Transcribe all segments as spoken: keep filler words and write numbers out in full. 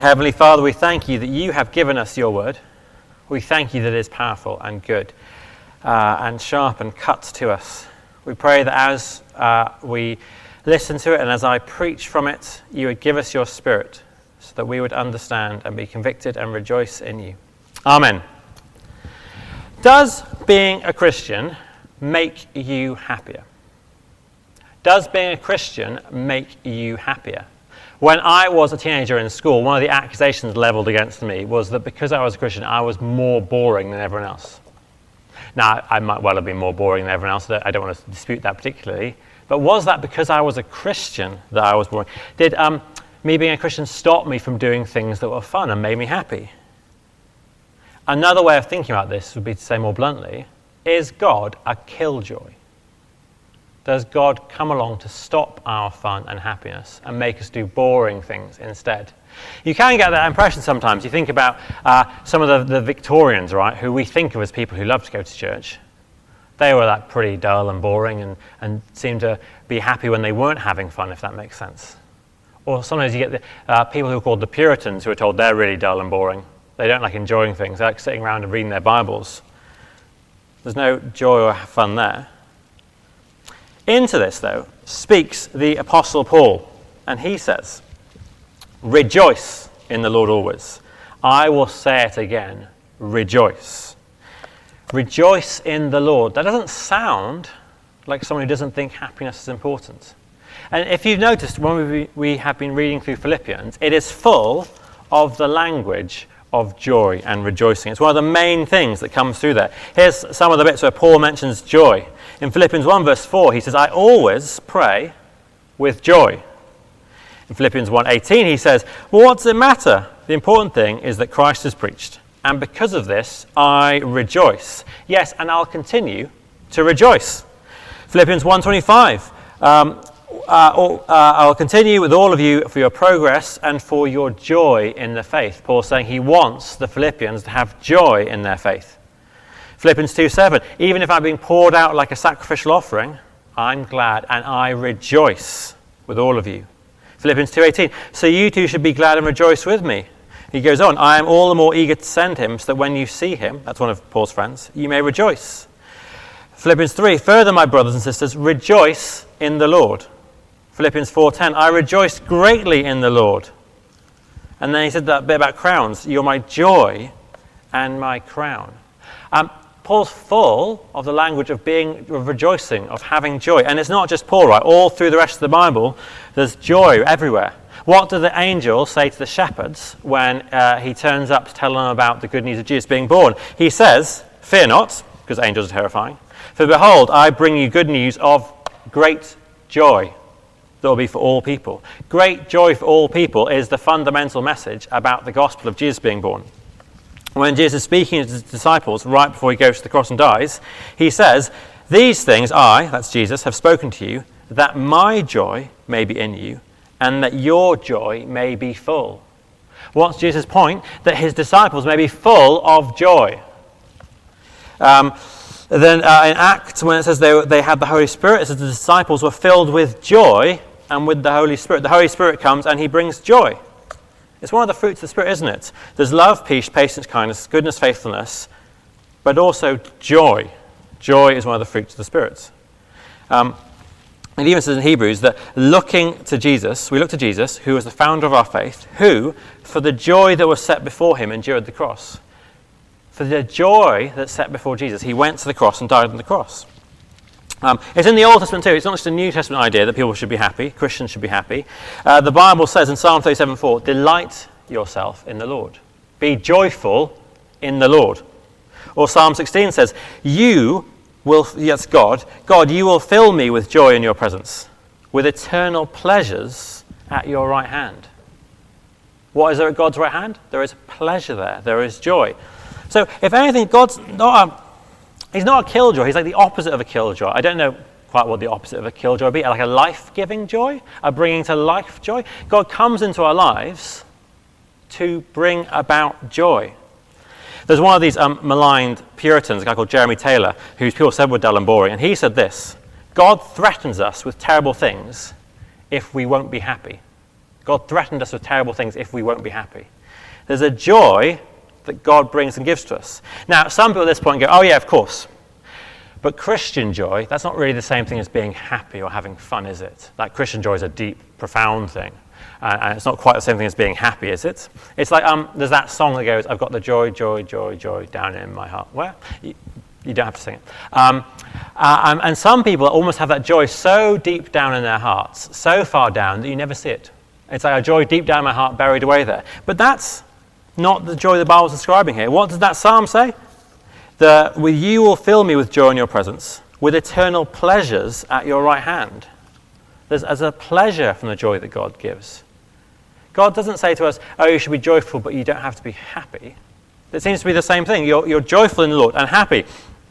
Heavenly Father, we thank you that you have given us your word. We thank you that it is powerful and good uh, and sharp and cuts to us. We pray that as uh, we listen to it and as I preach from it, you would give us your spirit so that we would understand and be convicted and rejoice in you. Amen. Does being a Christian make you happier? Does being a Christian make you happier? When I was a teenager in school, one of the accusations leveled against me was that because I was a Christian, I was more boring than everyone else. Now, I might well have been more boring than everyone else. I don't want to dispute that particularly. But was that because I was a Christian that I was boring? Did um, me being a Christian stop me from doing things that were fun and made me happy? Another way of thinking about this would be to say more bluntly, is God a killjoy? Does God come along to stop our fun and happiness and make us do boring things instead? You can get that impression sometimes. You think about uh, some of the, the Victorians, right, who we think of as people who love to go to church. They were like pretty dull and boring and, and seemed to be happy when they weren't having fun, if that makes sense. Or sometimes you get the, uh, people who are called the Puritans who are told they're really dull and boring. They don't like enjoying things. They like sitting around and reading their Bibles. There's no joy or fun there. Into this, though, speaks the Apostle Paul, and he says, "Rejoice in the Lord always. I will say it again, rejoice." Rejoice in the Lord. That doesn't sound like someone who doesn't think happiness is important. And if you've noticed, when we, we have been reading through Philippians, it is full of the language of joy and rejoicing. It's one of the main things that comes through there. Here's some of the bits where Paul mentions joy. In Philippians one verse four, he says, "I always pray with joy." In Philippians one eighteen, he says, "Well, what does it matter? The important thing is that Christ is preached. And because of this, I rejoice. Yes, and I'll continue to rejoice." Philippians one twenty-five, um, uh, uh, "I'll continue with all of you for your progress and for your joy in the faith." Paul's saying he wants the Philippians to have joy in their faith. Philippians two seven, "Even if I'm being poured out like a sacrificial offering, I'm glad and I rejoice with all of you." Philippians two eighteen, "So you too should be glad and rejoice with me." He goes on, "I am all the more eager to send him so that when you see him," that's one of Paul's friends, "you may rejoice." Philippians three, "Further, my brothers and sisters, rejoice in the Lord." Philippians four ten, "I rejoice greatly in the Lord." And then he said that bit about crowns, "You're my joy and my crown." Um, Paul's full of the language of being, of rejoicing, of having joy. And it's not just Paul, right? All through the rest of the Bible, there's joy everywhere. What do the angels say to the shepherds when uh, he turns up to tell them about the good news of Jesus being born? He says, "Fear not," because angels are terrifying. "For behold, I bring you good news of great joy that will be for all people." Great joy for all people is the fundamental message about the gospel of Jesus being born. When Jesus is speaking to his disciples right before he goes to the cross and dies, he says, "These things I," that's Jesus, "have spoken to you, that my joy may be in you, and that your joy may be full." What's Jesus' point? That his disciples may be full of joy. Um, then uh, in Acts, when it says they, they had the Holy Spirit, it says the disciples were filled with joy and with the Holy Spirit. The Holy Spirit comes and he brings joy. It's one of the fruits of the Spirit, isn't it? There's love, peace, patience, kindness, goodness, faithfulness, but also joy. Joy is one of the fruits of the Spirit. Um, it even says in Hebrews that looking to Jesus, we look to Jesus, who was the founder of our faith, who, for the joy that was set before him, endured the cross. For the joy that's set before Jesus, he went to the cross and died on the cross. Um, it's in the Old Testament too. It's not just a New Testament idea that people should be happy, Christians should be happy. Uh, the Bible says in Psalm thirty-seven four, "Delight yourself in the Lord. Be joyful in the Lord." Or Psalm sixteen says, "You will," yes, God, "God, you will fill me with joy in your presence, with eternal pleasures at your right hand." What is there at God's right hand? There is pleasure there. There is joy. So if anything, God's not a He's not a killjoy. He's like the opposite of a killjoy. I don't know quite what the opposite of a killjoy would be. Like a life-giving joy, a bringing to life joy. God comes into our lives to bring about joy. There's one of these um, maligned Puritans, a guy called Jeremy Taylor, whose people said were dull and boring, and he said this: "God threatens us with terrible things if we won't be happy." God threatened us with terrible things if we won't be happy. There's a joy that God brings and gives to us. Now, some people at this point go, oh yeah, of course. But Christian joy, that's not really the same thing as being happy or having fun, is it? Like Christian joy is a deep, profound thing. Uh, and it's not quite the same thing as being happy, is it? It's like, um, there's that song that goes, I've got the joy, joy, joy, joy down in my heart. Well, you, you don't have to sing it. Um, uh, um, and some people almost have that joy so deep down in their hearts, so far down that you never see it. It's like a joy deep down in my heart buried away there. But that's not the joy the Bible's describing here. What does that psalm say? That you will fill me with joy in your presence, with eternal pleasures at your right hand. There's, there's a pleasure from the joy that God gives. God doesn't say to us, oh, you should be joyful, but you don't have to be happy. It seems to be the same thing. You're, you're joyful in the Lord and happy.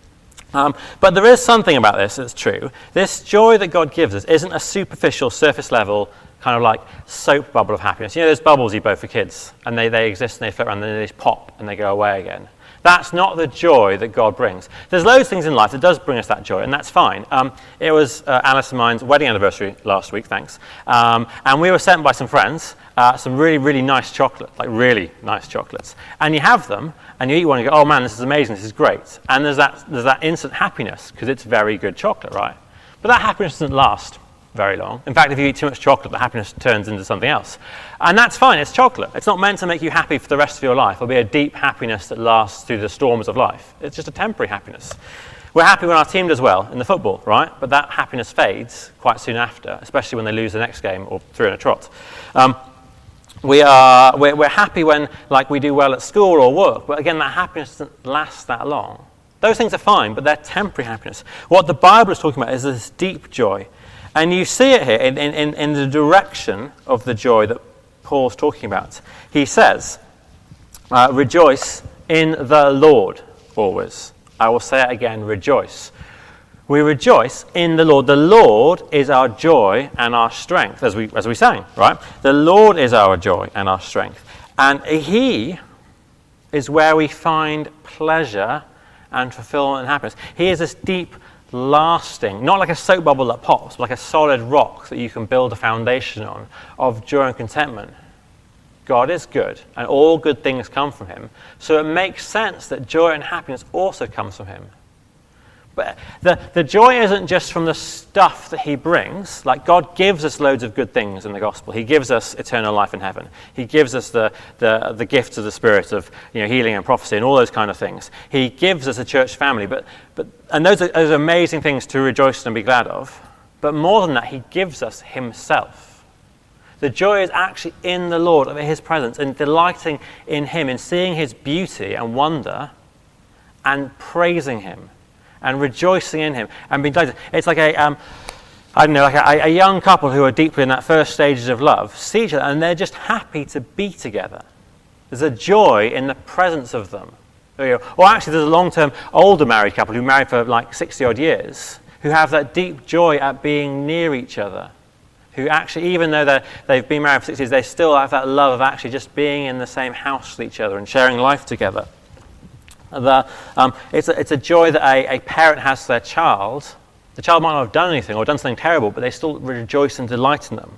Um, but there is something about this that's true. This joy that God gives us isn't a superficial, surface level, kind of like soap bubble of happiness. You know those bubbles you blow for kids, and they, they exist and they float around, and then they just pop and they go away again. That's not the joy that God brings. There's loads of things in life that does bring us that joy, and that's fine. Um, it was uh, Alice and mine's wedding anniversary last week, thanks. Um, and we were sent by some friends uh, some really, really nice chocolate, like really nice chocolates. And you have them, and you eat one and you go, oh man, this is amazing, this is great. And there's that, there's that instant happiness, because it's very good chocolate, right? But that happiness doesn't last very long. In fact, if you eat too much chocolate, the happiness turns into something else. And that's fine, it's chocolate. It's not meant to make you happy for the rest of your life. It'll be a deep happiness that lasts through the storms of life. It's just a temporary happiness. We're happy when our team does well in the football, right? But that happiness fades quite soon after, especially when they lose the next game or through in a trot. Um, we are, we're, we're happy when like we do well at school or work, but again, that happiness doesn't last that long. Those things are fine, but they're temporary happiness. What the Bible is talking about is this deep joy. And you see it here in, in, in the direction of the joy that Paul's talking about. He says, uh, rejoice in the Lord always. I will say it again, rejoice. We rejoice in the Lord. The Lord is our joy and our strength, as we, as we sang, right? The Lord is our joy and our strength. And He is where we find pleasure and fulfillment and happiness. He is this deep, lasting, not like a soap bubble that pops, but like a solid rock that you can build a foundation on of joy and contentment. God is good, and all good things come from Him. So it makes sense that joy and happiness also comes from Him. But the, the joy isn't just from the stuff that He brings. Like God gives us loads of good things in the gospel. He gives us eternal life in heaven. He gives us the, the, the gifts of the Spirit of you know, healing and prophecy and all those kind of things. He gives us a church family. But, but, and those are, those are amazing things to rejoice and be glad of. But more than that, He gives us Himself. The joy is actually in the Lord, of His presence, and delighting in Him, in seeing His beauty and wonder and praising Him. And rejoicing in Him and being delighted. It's like a, um, I don't know, like a, a young couple who are deeply in that first stages of love see each other and they're just happy to be together. There's a joy in the presence of them. Or actually, there's a long-term older married couple who married for like sixty odd years who have that deep joy at being near each other. Who actually, even though they've been married for sixty years, they still have that love of actually just being in the same house with each other and sharing life together. The, um, it's, a, it's a joy that a, a parent has to their child. The child might not have done anything or done something terrible, but they still rejoice and delight in them.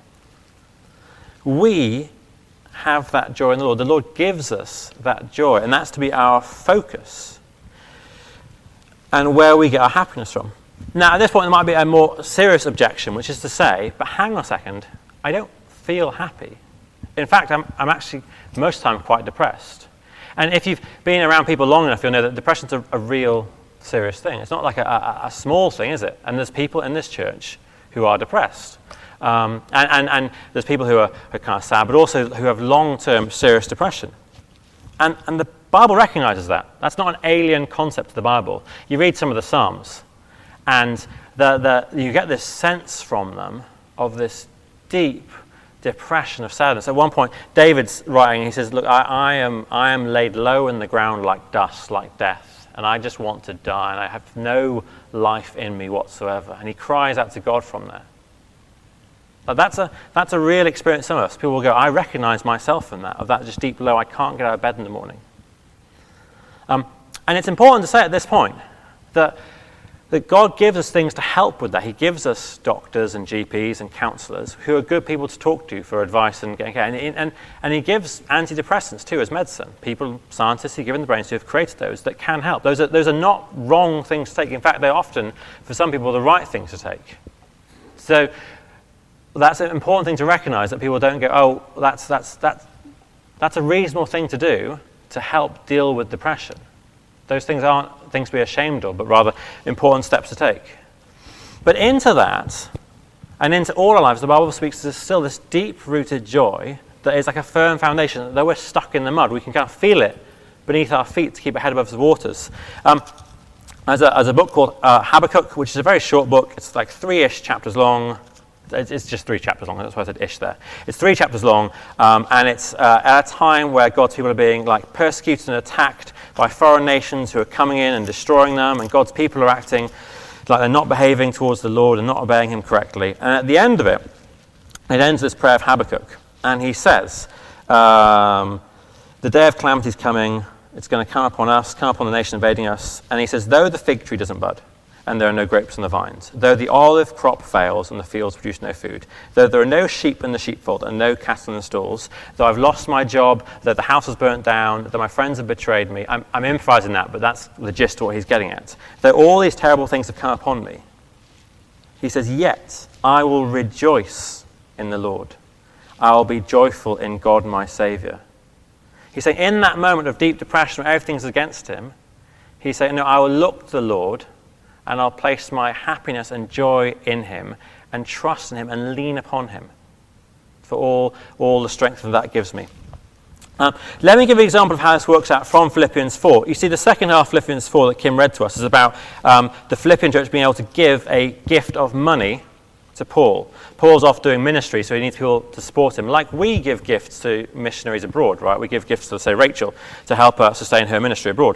We have that joy in the Lord. The Lord gives us that joy, and that's to be our focus and where we get our happiness from. Now, at this point, there might be a more serious objection, which is to say, but hang on a second, I don't feel happy. In fact, I'm, I'm actually most of the time quite depressed. And if you've been around people long enough, you'll know that depression's a, a real serious thing. It's not like a, a, a small thing, is it? And there's people in this church who are depressed. Um, and, and, and there's people who are, are kind of sad, but also who have long-term serious depression. And, and the Bible recognizes that. That's not an alien concept to the Bible. You read some of the Psalms, and the, the, you get this sense from them of this deep depression of sadness. At one point, David's writing, he says, look, I, I am I am laid low in the ground like dust, like death, and I just want to die, and I have no life in me whatsoever. And he cries out to God from there. But that's a that's a real experience some of us. People will go, I recognize myself in that, of that just deep low, I can't get out of bed in the morning. Um, and it's important to say at this point that that God gives us things to help with that. He gives us doctors and G Ps and counsellors who are good people to talk to for advice and getting care. And, and, and he gives antidepressants too as medicine. People, scientists he's given the brains to have created those that can help. Those are, those are not wrong things to take. In fact, they're often, for some people, the right things to take. So that's an important thing to recognise, that people don't go, oh, that's, that's, that's, that's a reasonable thing to do to help deal with depression. Those things aren't things to be ashamed of, but rather important steps to take. But into that, and into all our lives, the Bible speaks there's still this deep-rooted joy that is like a firm foundation, that though we're stuck in the mud, we can kind of feel it beneath our feet to keep our head above the waters. Um, there's, a, there's a book called uh, Habakkuk, which is a very short book. It's like three-ish chapters long. It's just three chapters long, that's why I said ish there. It's three chapters long, um, and it's uh, at a time where God's people are being like persecuted and attacked by foreign nations who are coming in and destroying them, and God's people are acting like they're not behaving towards the Lord and not obeying him correctly. And at the end of it, it ends this prayer of Habakkuk, and he says, um, the day of calamity is coming, it's going to come upon us, come upon the nation invading us, and he says, though the fig tree doesn't bud, and there are no grapes on the vines, though the olive crop fails and the fields produce no food, though there are no sheep in the sheepfold and no cattle in the stalls, though I've lost my job, though the house is burnt down, though my friends have betrayed me. I'm, I'm improvising that, but that's the gist of what he's getting at. Though all these terrible things have come upon me, he says, yet I will rejoice in the Lord. I will be joyful in God my Saviour. He's saying in that moment of deep depression where everything's against him, he's saying, no, I will look to the Lord, and I'll place my happiness and joy in him and trust in him and lean upon him for all, all the strength that that gives me. Um, let me give you an example of how this works out from Philippians four. You see, the second half of Philippians four that Kim read to us is about um, the Philippian church being able to give a gift of money to Paul. Paul's off doing ministry, so he needs people to support him. Like we give gifts to missionaries abroad, right? We give gifts to, say, Rachel to help her sustain her ministry abroad.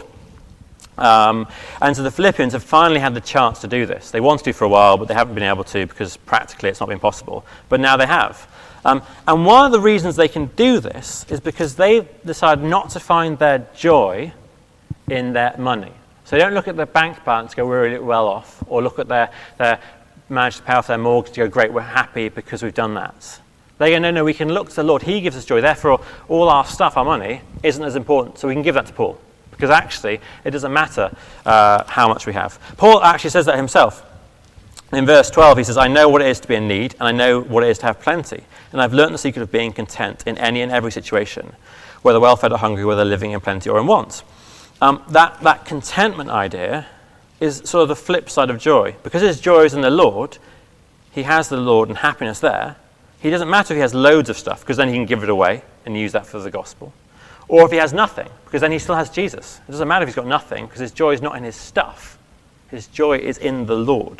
Um, and so the Philippians have finally had the chance to do this. They wanted to for a while, but they haven't been able to because practically it's not been possible. But now they have. Um, and one of the reasons they can do this is because they've decided not to find their joy in their money. So they don't look at their bank balance and go, we're really well off, or look at their, their managed to pay off their mortgage to go, great, we're happy because we've done that. They go, no, no, we can look to the Lord. He gives us joy. Therefore, all our stuff, our money, isn't as important, so we can give that to Paul. Because actually, it doesn't matter uh, how much we have. Paul actually says that himself. In verse twelve, he says, I know what it is to be in need, and I know what it is to have plenty. And I've learnt the secret of being content in any and every situation, whether well-fed or hungry, whether living in plenty or in want. Um, that, that contentment idea is sort of the flip side of joy. Because his joy is in the Lord, he has the Lord and happiness there. He doesn't matter if he has loads of stuff, because then he can give it away and use that for the gospel. Or if he has nothing, because then he still has Jesus. It doesn't matter if he's got nothing, because his joy is not in his stuff. His joy is in the Lord.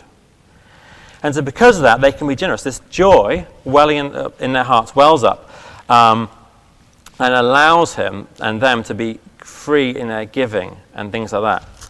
And so because of that, they can be generous. This joy welling in, uh, in their hearts wells up um, and allows him and them to be free in their giving and things like that.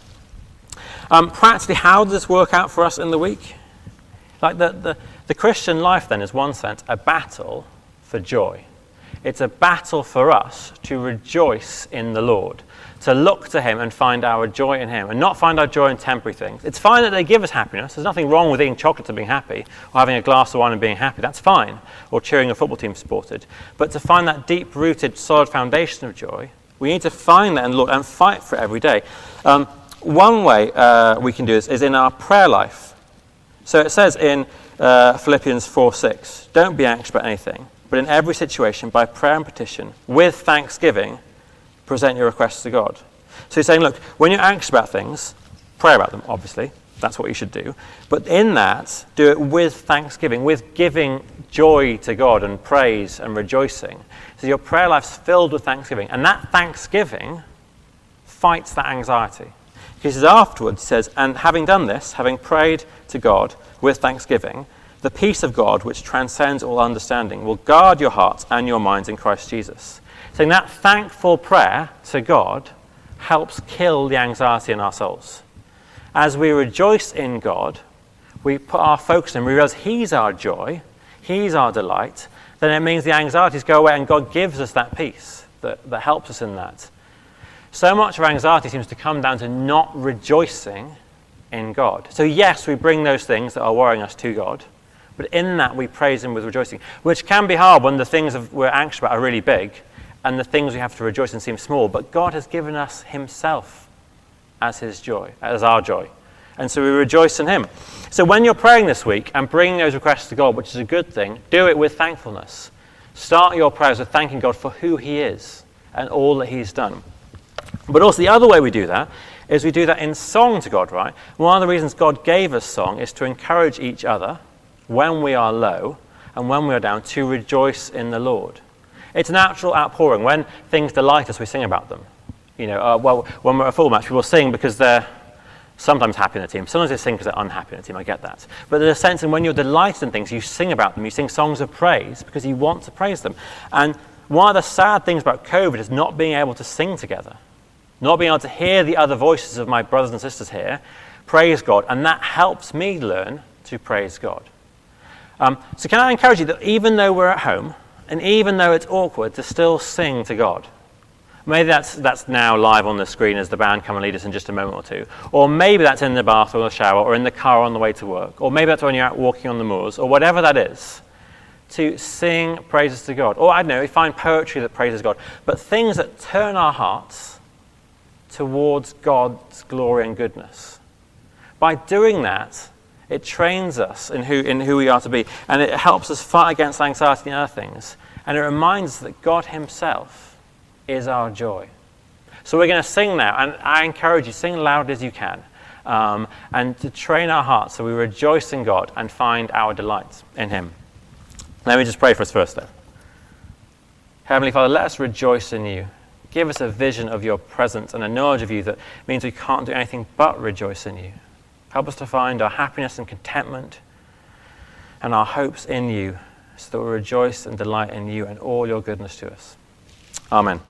Um, practically, how does this work out for us in the week? Like the, the, the Christian life then is, one sense, a battle for joy. It's a battle for us to rejoice in the Lord, to look to him and find our joy in him, and not find our joy in temporary things. It's fine that they give us happiness. There's nothing wrong with eating chocolate and being happy, or having a glass of wine and being happy. That's fine. Or cheering a football team supported. But to find that deep-rooted, solid foundation of joy, we need to find that in the Lord and fight for it every day. Um, one way uh, we can do this is in our prayer life. So it says in uh, Philippians four six, don't be anxious about anything, but in every situation, by prayer and petition, with thanksgiving, present your requests to God. So he's saying, look, when you're anxious about things, pray about them, obviously. That's what you should do. But in that, do it with thanksgiving, with giving joy to God and praise and rejoicing. So your prayer life's filled with thanksgiving. And that thanksgiving fights that anxiety. He says afterwards, he says, and having done this, having prayed to God with thanksgiving, the peace of God, which transcends all understanding, will guard your hearts and your minds in Christ Jesus. Saying that thankful prayer to God helps kill the anxiety in our souls. As we rejoice in God, we put our focus in, we realize he's our joy, he's our delight, then it means the anxieties go away and God gives us that peace that, that helps us in that. So much of anxiety seems to come down to not rejoicing in God. So yes, we bring those things that are worrying us to God, but in that we praise him with rejoicing, which can be hard when the things we're anxious about are really big and the things we have to rejoice in seem small, but God has given us himself as his joy, as our joy. And so we rejoice in him. So when you're praying this week and bringing those requests to God, which is a good thing, do it with thankfulness. Start your prayers with thanking God for who he is and all that he's done. But also the other way we do that is we do that in song to God, right? One of the reasons God gave us song is to encourage each other when we are low and when we are down to rejoice in the Lord. It's a natural outpouring. When things delight us, we sing about them. You know, uh, well, when we're at a football match, people sing because they're sometimes happy in the team. Sometimes they sing because they're unhappy in the team. I get that. But there's a sense in when you're delighted in things, you sing about them. You sing songs of praise because you want to praise them. And one of the sad things about COVID is not being able to sing together. Not being able to hear the other voices of my brothers and sisters here praise God. And that helps me learn to praise God. Um, so can I encourage you that even though we're at home, and even though it's awkward, to still sing to God? Maybe that's that's now live on the screen as the band come and lead us in just a moment or two. Or maybe that's in the bathroom or the shower or in the car on the way to work. Or maybe that's when you're out walking on the moors or whatever that is. To sing praises to God. Or I don't know, we find poetry that praises God. But things that turn our hearts towards God's glory and goodness. By doing that, it trains us in who, in who we are to be. And it helps us fight against anxiety and other things. And it reminds us that God himself is our joy. So we're going to sing now. And I encourage you, sing loud as you can. Um, and to train our hearts so we rejoice in God and find our delight in him. Let me just pray for us first then. Heavenly Father, let us rejoice in you. Give us a vision of your presence and a knowledge of you that means we can't do anything but rejoice in you. Help us to find our happiness and contentment and our hopes in you so that we rejoice and delight in you and all your goodness to us. Amen.